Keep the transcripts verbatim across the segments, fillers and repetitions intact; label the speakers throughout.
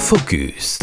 Speaker 1: Focus.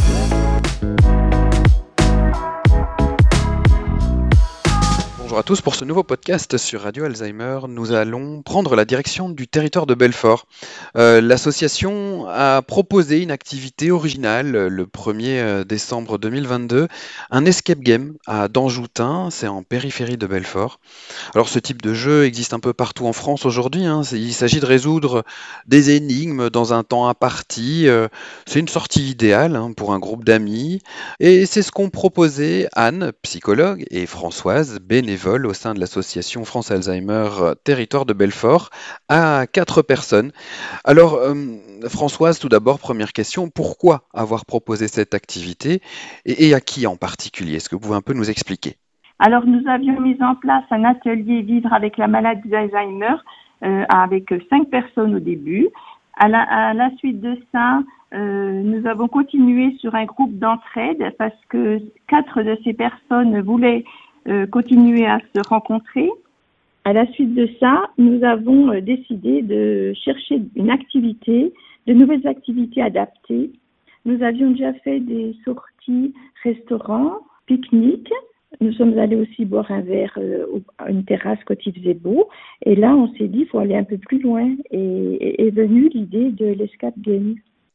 Speaker 1: Bonjour à tous, pour ce nouveau podcast sur Radio Alzheimer, nous allons prendre la direction du territoire de Belfort. Euh, l'association a proposé une activité originale le premier décembre deux mille vingt-deux, un escape game à Danjoutin, c'est en périphérie de Belfort. Alors ce type de jeu existe un peu partout en France aujourd'hui, hein. Il s'agit de résoudre des énigmes dans un temps imparti. Euh, c'est une sortie idéale, hein, pour un groupe d'amis. Et c'est ce qu'ont proposé Anne, psychologue, et Françoise, bénévole au sein de l'association France Alzheimer euh, Territoire de Belfort, à quatre personnes. Alors euh, Françoise, tout d'abord, première question, pourquoi avoir proposé cette activité et, et à qui en particulier? Est-ce que vous pouvez un peu nous expliquer?
Speaker 2: Alors, nous avions mis en place un atelier Vivre avec la maladie d'Alzheimer euh, avec cinq personnes au début. À la, à la suite de ça, euh, nous avons continué sur un groupe d'entraide parce que quatre de ces personnes voulaient euh, continuer à se rencontrer. À la suite de ça, nous avons euh, décidé de chercher une activité, de nouvelles activités adaptées. Nous avions déjà fait des sorties restaurants, pique-niques. Nous sommes allés aussi boire un verre euh, à une terrasse quand il faisait beau. Et là, on s'est dit qu'il faut aller un peu plus loin. Et est venue l'idée de l'escape game.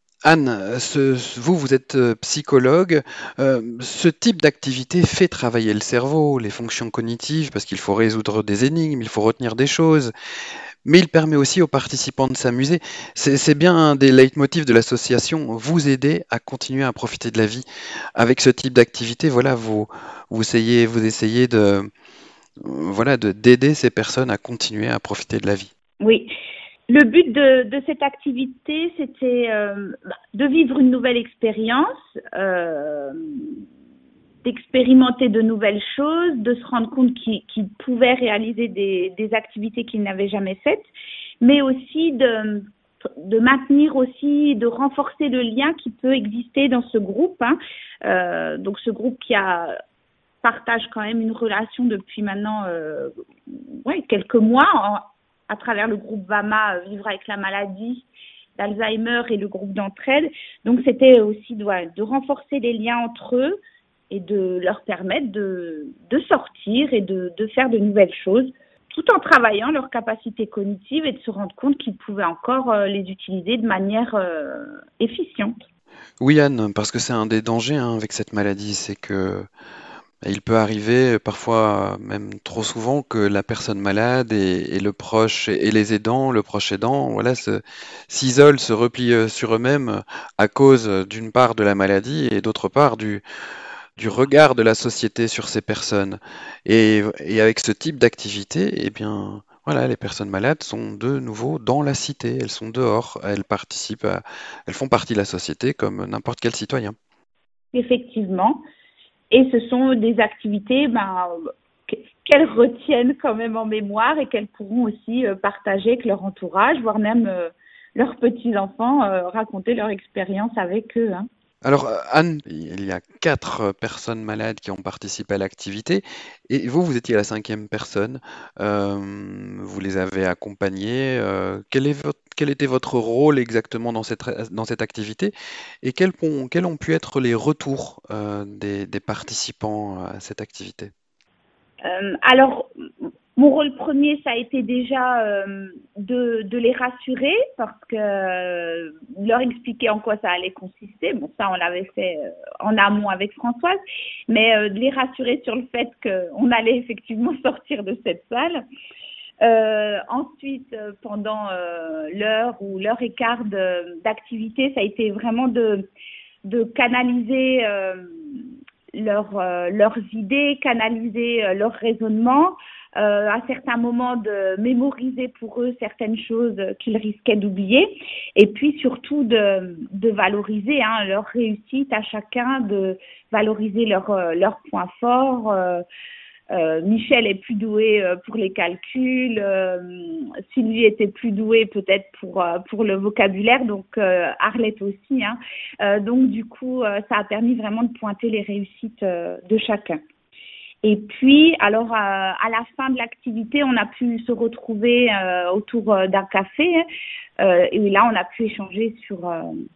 Speaker 1: Anne, ce, vous, vous êtes psychologue. Euh, ce type d'activité fait travailler le cerveau, les fonctions cognitives, parce qu'il faut résoudre des énigmes, il faut retenir des choses. Mais il permet aussi aux participants de s'amuser. C'est, c'est bien un des leitmotifs de l'association, vous aider à continuer à profiter de la vie. Avec ce type d'activité, voilà, vous, vous essayez, vous essayez de, voilà, de, d'aider ces personnes à continuer à profiter de la vie.
Speaker 3: Oui. Le but de, de cette activité, c'était euh, de vivre une nouvelle expérience, euh, d'expérimenter de nouvelles choses, de se rendre compte qu'ils, qu'ils pouvaient réaliser des, des activités qu'ils n'avaient jamais faites, mais aussi de, de maintenir aussi, de renforcer le lien qui peut exister dans ce groupe. Hein. Euh, donc ce groupe qui a partage quand même une relation depuis maintenant euh, ouais, quelques mois en, à travers le groupe VAMA, Vivre avec la maladie d'Alzheimer et le groupe d'entraide. Donc, c'était aussi de, ouais, de renforcer les liens entre eux et de leur permettre de, de sortir et de, de faire de nouvelles choses, tout en travaillant leurs capacités cognitives et de se rendre compte qu'ils pouvaient encore euh, les utiliser de manière euh, efficiente.
Speaker 1: Oui, Anne, parce que c'est un des dangers, hein, avec cette maladie, c'est que il peut arriver, parfois même trop souvent, que la personne malade et, et le proche et les aidants, le proche aidant, voilà, se, s'isolent, se replient sur eux-mêmes à cause d'une part de la maladie et d'autre part du, du regard de la société sur ces personnes. Et, et avec ce type d'activité, eh bien, voilà, les personnes malades sont de nouveau dans la cité, elles sont dehors, elles participent, à, elles font partie de la société comme n'importe quel citoyen.
Speaker 3: Effectivement. Et ce sont des activités ben, qu'elles retiennent quand même en mémoire et qu'elles pourront aussi partager avec leur entourage, voire même euh, leurs petits-enfants, euh, raconter leur expérience avec eux. Hein.
Speaker 1: Alors, Anne, il y a quatre personnes malades qui ont participé à l'activité et vous, vous étiez la cinquième personne. Euh, vous les avez accompagnées. Euh, quel est votre, quel était votre rôle exactement dans cette, dans cette activité et quels, quels ont pu être les retours euh, des, des participants à cette activité?
Speaker 3: euh, Alors, mon rôle premier, ça a été déjà euh, de, de les rassurer parce que euh, leur expliquer en quoi ça allait consister. Bon, ça, on l'avait fait euh, en amont avec Françoise, mais euh, de les rassurer sur le fait qu'on allait effectivement sortir de cette salle. Euh, ensuite, euh, pendant euh, l'heure ou l'heure et quart de, d'activité, ça a été vraiment de, de canaliser euh, leur, euh, leurs idées, canaliser euh, leur raisonnement. Euh, à certains moments de mémoriser pour eux certaines choses qu'ils risquaient d'oublier et puis surtout de, de valoriser hein, leur réussite à chacun, de valoriser leurs leur points forts. Euh, euh, Michel est plus doué euh, pour les calculs, euh, Sylvie était plus douée peut-être pour, euh, pour le vocabulaire, donc euh, Arlette aussi. Hein. Euh, donc du coup, euh, ça a permis vraiment de pointer les réussites euh, de chacun. Et puis, alors, euh, à la fin de l'activité, on a pu se retrouver euh, autour d'un café. Euh, et là, on a pu échanger sur, euh,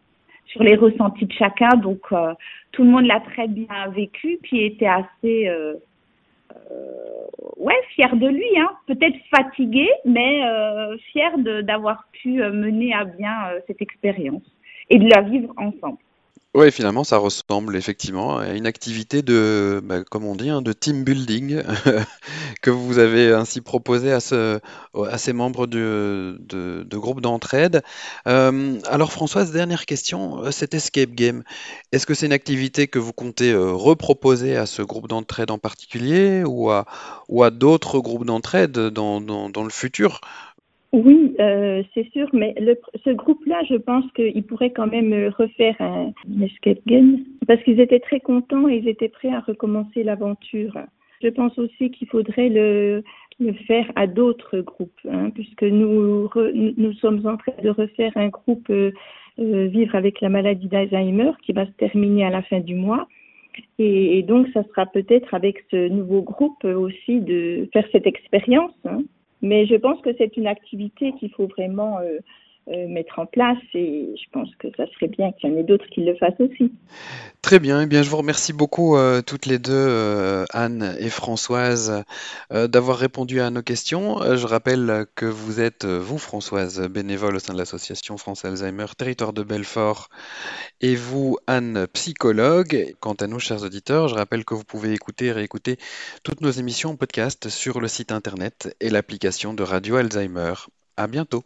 Speaker 3: sur les ressentis de chacun. Donc, euh, tout le monde l'a très bien vécu, puis était assez, euh, euh, ouais, fier de lui, hein. Peut-être fatigué, mais euh, fier de, d'avoir pu mener à bien euh, cette expérience et de la vivre ensemble.
Speaker 1: Oui, finalement, ça ressemble effectivement à une activité de, bah, comme on dit, hein, de team building que vous avez ainsi proposé à, ce, à ces membres de, de, de groupe d'entraide. Euh, alors Françoise, dernière question, euh, cet escape game, est-ce que c'est une activité que vous comptez euh, reproposer à ce groupe d'entraide en particulier ou à, ou à d'autres groupes d'entraide dans, dans, dans le futur?
Speaker 2: Oui, euh, c'est sûr, mais le, ce groupe-là, je pense qu'il pourrait quand même refaire un, un escape game parce qu'ils étaient très contents et ils étaient prêts à recommencer l'aventure. Je pense aussi qu'il faudrait le, le faire à d'autres groupes, hein, puisque nous, re, nous sommes en train de refaire un groupe euh, euh, Vivre avec la maladie d'Alzheimer qui va se terminer à la fin du mois. Et, et donc, ça sera peut-être avec ce nouveau groupe aussi de faire cette expérience, hein. Mais je pense que c'est une activité qu'il faut vraiment euh, euh, mettre en place et je pense que ça serait bien qu'il y en ait d'autres qui le fassent aussi.
Speaker 1: Très bien, eh bien je vous remercie beaucoup euh, toutes les deux, euh, Anne et Françoise, euh, d'avoir répondu à nos questions. Euh, je rappelle que vous êtes, euh, vous Françoise, bénévole au sein de l'association France Alzheimer, territoire de Belfort, et vous, Anne, psychologue. Quant à nous, chers auditeurs, je rappelle que vous pouvez écouter et réécouter toutes nos émissions en podcast sur le site internet et l'application de Radio Alzheimer. À bientôt.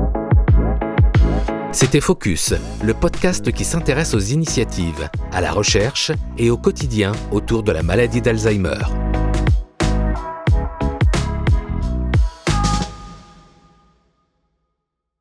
Speaker 4: C'était Focus, le podcast qui s'intéresse aux initiatives, à la recherche et au quotidien autour de la maladie d'Alzheimer.